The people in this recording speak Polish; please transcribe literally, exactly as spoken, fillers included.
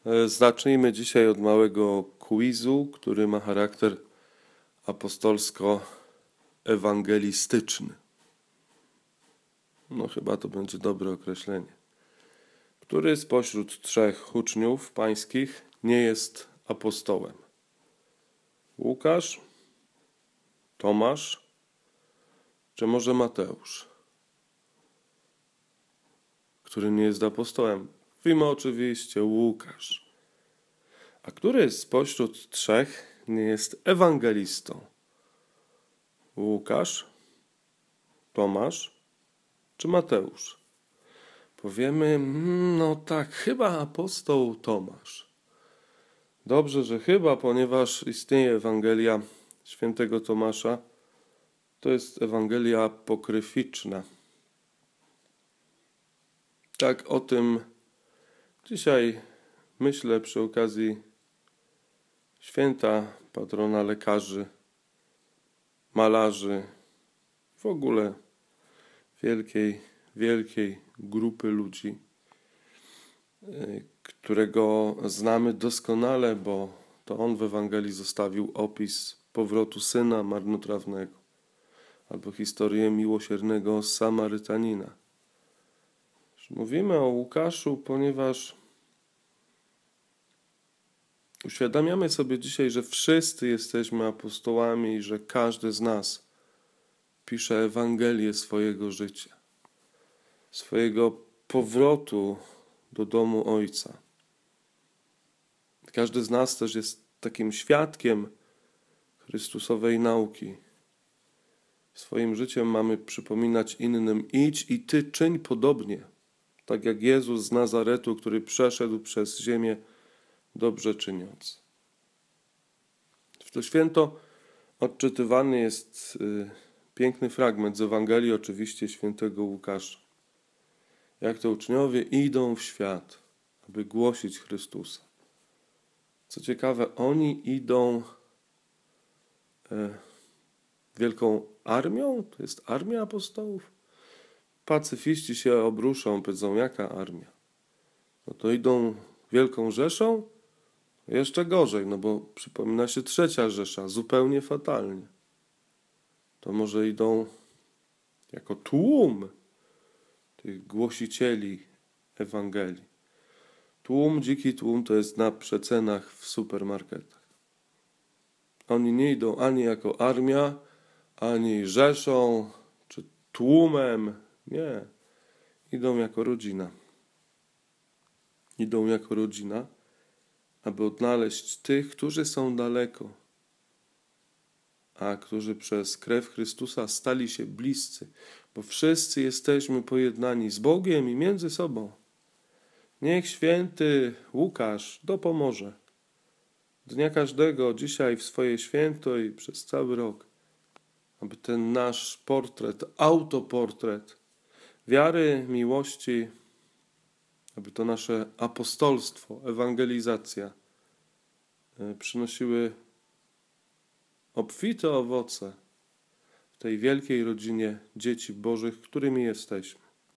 Zacznijmy dzisiaj od małego quizu, który ma charakter apostolsko-ewangelistyczny. No chyba to będzie dobre określenie. Który spośród trzech uczniów pańskich nie jest apostołem? Łukasz, Tomasz, czy może Mateusz, który nie jest apostołem? Mówimy oczywiście Łukasz. A który spośród trzech nie jest ewangelistą? Łukasz, Tomasz czy Mateusz? Powiemy, no tak, chyba apostoł Tomasz. Dobrze, że chyba, ponieważ istnieje Ewangelia świętego Tomasza. To jest Ewangelia apokryficzna. Tak o tym dzisiaj myślę przy okazji święta patrona lekarzy, malarzy, w ogóle wielkiej, wielkiej grupy ludzi, którego znamy doskonale, bo to on w Ewangelii zostawił opis powrotu syna marnotrawnego albo historię miłosiernego Samarytanina. Mówimy o Łukaszu, ponieważ uświadamiamy sobie dzisiaj, że wszyscy jesteśmy apostołami i że każdy z nas pisze Ewangelię swojego życia, swojego powrotu do domu Ojca. Każdy z nas też jest takim świadkiem Chrystusowej nauki. Swoim życiem mamy przypominać innym: idź i ty czyń podobnie, tak jak Jezus z Nazaretu, który przeszedł przez ziemię, dobrze czyniąc. W to święto odczytywany jest y, piękny fragment z Ewangelii, oczywiście świętego Łukasza. Jak to uczniowie idą w świat, aby głosić Chrystusa. Co ciekawe, oni idą y, wielką armią? To jest armia apostołów? Pacyfiści się obruszą, powiedzą, jaka armia? No to idą wielką rzeszą? Jeszcze gorzej, no bo przypomina się trzecia Rzesza, zupełnie fatalnie. To może idą jako tłum tych głosicieli Ewangelii. Tłum, dziki tłum to jest na przecenach w supermarketach. Oni nie idą ani jako armia, ani rzeszą, czy tłumem. Nie. Idą jako rodzina. Idą jako rodzina, aby odnaleźć tych, którzy są daleko, a którzy przez krew Chrystusa stali się bliscy, bo wszyscy jesteśmy pojednani z Bogiem i między sobą. Niech święty Łukasz dopomoże dnia każdego dzisiaj w swoje święto i przez cały rok, aby ten nasz portret, autoportret wiary, miłości, aby to nasze apostolstwo, ewangelizacja przynosiły obfite owoce w tej wielkiej rodzinie dzieci Bożych, którymi jesteśmy.